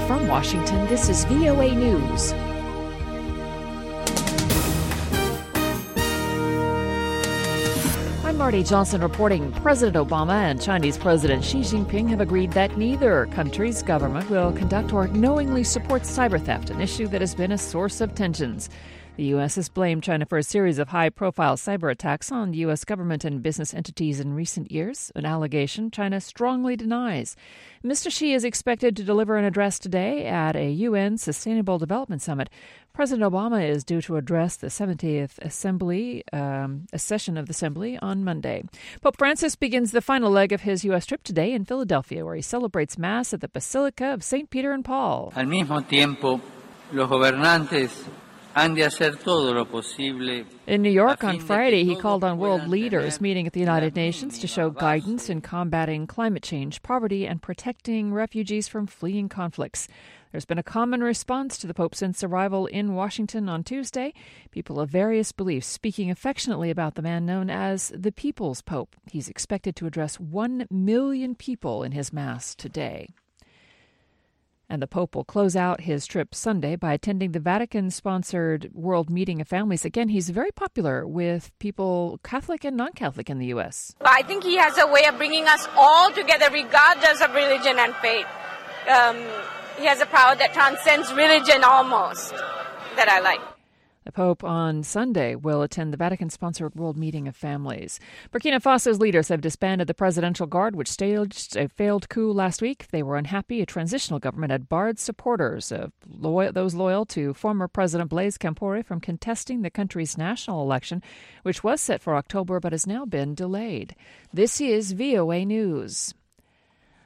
from Washington, this is VOA News. I'm Marty Johnson reporting. President Obama and Chinese President Xi Jinping have agreed that neither country's government will conduct or knowingly support cyber theft, an issue that has been a source of tensions. The U.S. has blamed China for a series of high-profile cyber attacks on U.S. government and business entities in recent years, an allegation China strongly denies. Mr. Xi is expected to deliver an address today at a UN Sustainable Development Summit. President Obama is due to address the 70th Assembly, a session of the Assembly on Monday. Pope Francis begins the final leg of his U.S. trip today in Philadelphia, where he celebrates Mass at the Basilica of St. Peter and Paul. Al mismo tiempo, los gobernantes in New York on Friday, he called on world leaders meeting at the United Nations to show guidance in combating climate change, poverty, and protecting refugees from fleeing conflicts. There's been a common response to the Pope since arrival in Washington on Tuesday. People of various beliefs speaking affectionately about the man known as the People's Pope. He's expected to address 1 million people in his Mass today. And the Pope will close out his trip Sunday by attending the Vatican-sponsored World Meeting of Families. Again, he's very popular with people Catholic and non-Catholic in the U.S. I think he has a way of bringing us all together regardless of religion and faith. He has a power that transcends religion almost, that I like. The Pope on Sunday will attend the Vatican-sponsored World Meeting of Families. Burkina Faso's leaders have disbanded the Presidential Guard, which staged a failed coup last week. They were unhappy a transitional government had barred supporters of those loyal to former President Blaise Compaoré from contesting the country's national election, which was set for October but has now been delayed. This is VOA News.